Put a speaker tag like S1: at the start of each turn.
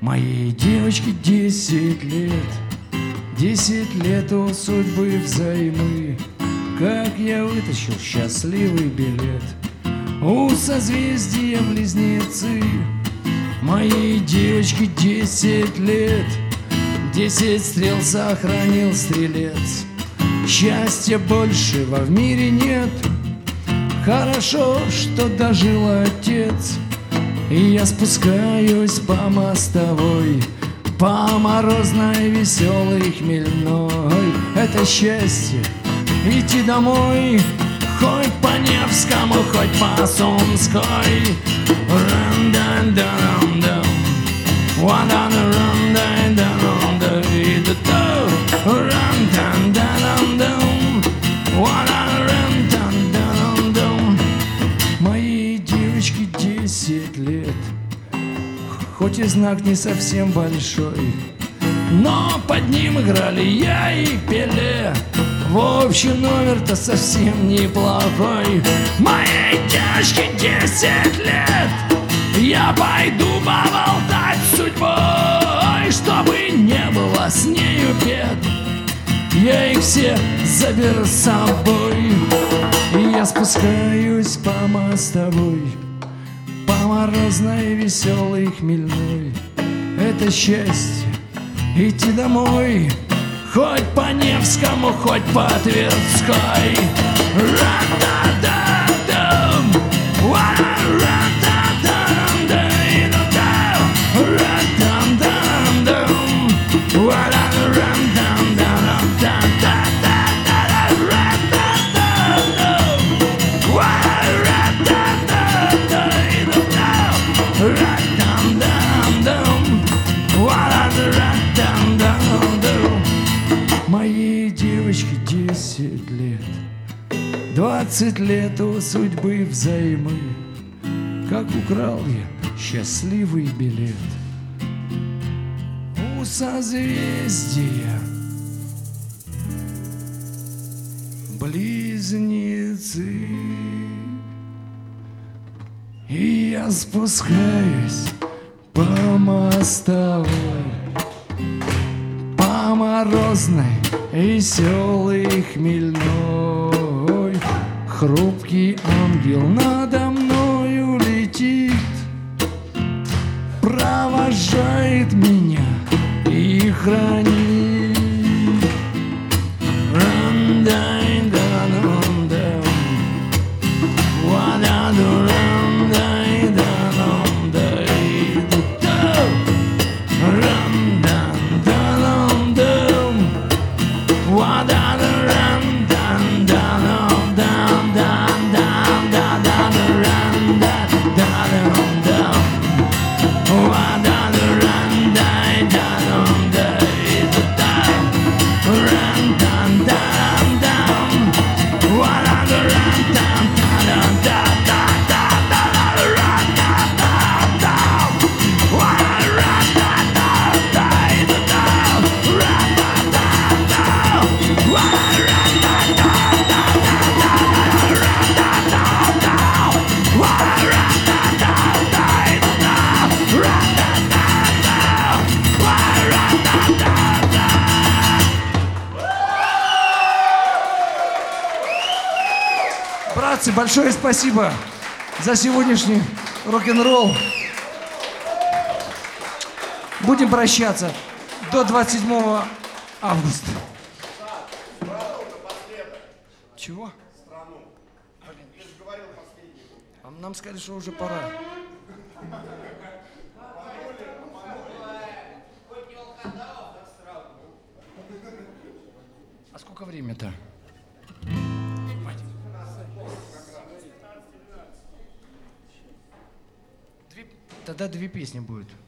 S1: Моей девочке 10 лет, 10 лет у судьбы взаймы. Как я вытащил счастливый билет у созвездия Близнецы. Моей девочке 10 лет, 10 стрел сохранил стрелец. Счастья большего в мире нет, хорошо, что дожил отец. И я спускаюсь по мостовой, по морозной, веселой, хмельной. Это счастье идти домой, хоть по Невскому, хоть по Сумской. Ран-дан-дан-дан-дан, ва-дан-ран-дан-дан-дан, ран-дан-дан-дан-дан, ва-дан-ран-дан-дан-дан. Моей девочке 10 лет, хоть и знак не совсем большой, но под ним играли я и Пеле. В общем, номер-то совсем неплохой. Моей девочке 10 лет, я пойду поболтать с судьбой, чтобы не было с нею бед. Я их все заберу с собой. И я спускаюсь по мостовой, по морозной, веселой, хмельной. Это счастье идти домой, хоть по Невскому, хоть по Тверской. Ра-та-та-дам, ра-та-та-дам-дам-дам, ра-там-дам-дам, моей девочке 10 лет, 20 лет у судьбы взаймы. Как украл я счастливый билет у созвездия Близнецы. И я спускаюсь по мостовой, по морозной, веселой, хмельной. Хрупкий ангел надо мною летит, провожает меня и хранит. Ран-дай-да-дам-дам, ва-да-ду-ран-дай-да-дам-дай-ду-дам, ран-дан-да-дам-дам, ва-да-ду-ран-дан-дан-дан-дан-дан-дан-дан-дан-дан, ва-да-ду-ран-дай-да-дам-дай-ду-дам, ран-дан-дан-дам, ва-да-ду-ран-дан-дан-дан-дан-дан-дан-дан, ва-да-ду-ран-дан-дан-дан-дан-дан,
S2: Братцы, большое спасибо за сегодняшний рок-н-ролл. Будем прощаться до 27 августа. Чего?
S3: Страну. Ты же говорил последний.
S2: А нам сказали, что уже пора. А сколько время-то? Тогда 2 песни будет.